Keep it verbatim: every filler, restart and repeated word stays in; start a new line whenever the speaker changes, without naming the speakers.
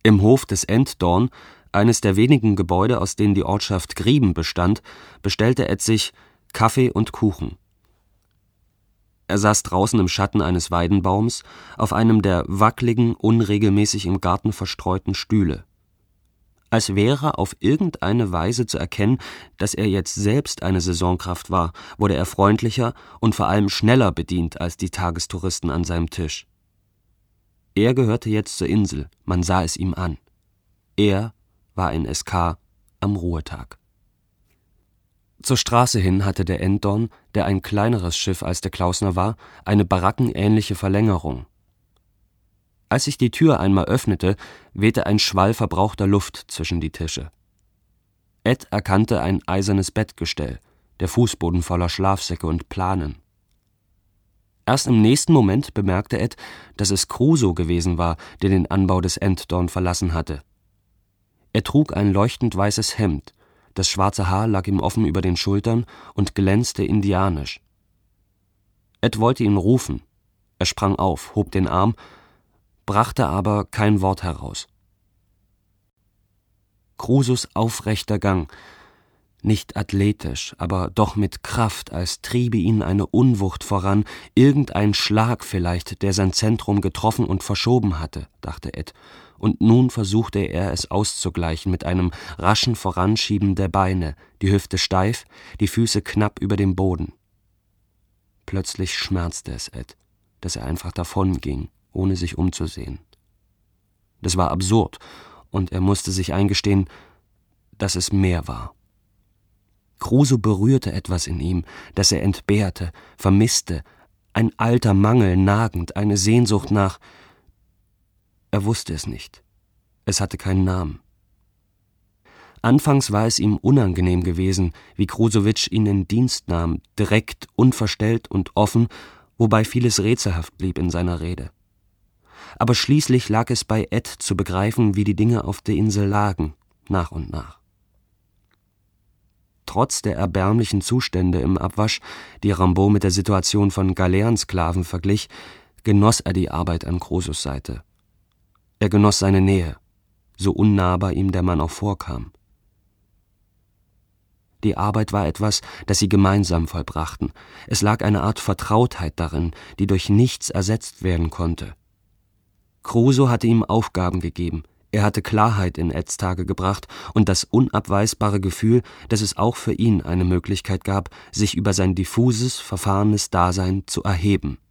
Im Hof des Enddorn, eines der wenigen Gebäude, aus denen die Ortschaft Grieben bestand, bestellte Ed sich Kaffee und Kuchen. Er saß draußen im Schatten eines Weidenbaums auf einem der wackligen, unregelmäßig im Garten verstreuten Stühle. Als wäre auf irgendeine Weise zu erkennen, dass er jetzt selbst eine Saisonkraft war, wurde er freundlicher und vor allem schneller bedient als die Tagestouristen an seinem Tisch. Er gehörte jetzt zur Insel, man sah es ihm an. Er war ein S K am Ruhetag. Zur Straße hin hatte der Enddorn, der ein kleineres Schiff als der Klausner war, eine barackenähnliche Verlängerung. Als sich die Tür einmal öffnete, wehte ein Schwall verbrauchter Luft zwischen die Tische. Ed erkannte ein eisernes Bettgestell, der Fußboden voller Schlafsäcke und Planen. Erst im nächsten Moment bemerkte Ed, dass es Crusoe gewesen war, der den Anbau des Enddorn verlassen hatte. Er trug ein leuchtend weißes Hemd, das schwarze Haar lag ihm offen über den Schultern und glänzte indianisch. Ed wollte ihn rufen. Er sprang auf, hob den Arm, brachte aber kein Wort heraus. Crusoes aufrechter Gang, nicht athletisch, aber doch mit Kraft, als triebe ihn eine Unwucht voran, irgendein Schlag vielleicht, der sein Zentrum getroffen und verschoben hatte, dachte Ed, und nun versuchte er es auszugleichen mit einem raschen Voranschieben der Beine, die Hüfte steif, die Füße knapp über dem Boden. Plötzlich schmerzte es Ed, dass er einfach davonging, ohne sich umzusehen. Das war absurd, und er musste sich eingestehen, dass es mehr war. Crusoe berührte etwas in ihm, das er entbehrte, vermisste, ein alter Mangel nagend, eine Sehnsucht nach. Er wusste es nicht. Es hatte keinen Namen. Anfangs war es ihm unangenehm gewesen, wie Krusowitsch ihn in Dienst nahm, direkt, unverstellt und offen, wobei vieles rätselhaft blieb in seiner Rede. Aber schließlich lag es bei Ed zu begreifen, wie die Dinge auf der Insel lagen, nach und nach. Trotz der erbärmlichen Zustände im Abwasch, die Rimbaud mit der Situation von Galeerensklaven verglich, genoss er die Arbeit an Crusoes Seite. Er genoss seine Nähe, so unnahbar ihm der Mann auch vorkam. Die Arbeit war etwas, das sie gemeinsam vollbrachten. Es lag eine Art Vertrautheit darin, die durch nichts ersetzt werden konnte. Crusoe hatte ihm Aufgaben gegeben, er hatte Klarheit in Eds Tage gebracht und das unabweisbare Gefühl, dass es auch für ihn eine Möglichkeit gab, sich über sein diffuses, verfahrenes Dasein zu erheben.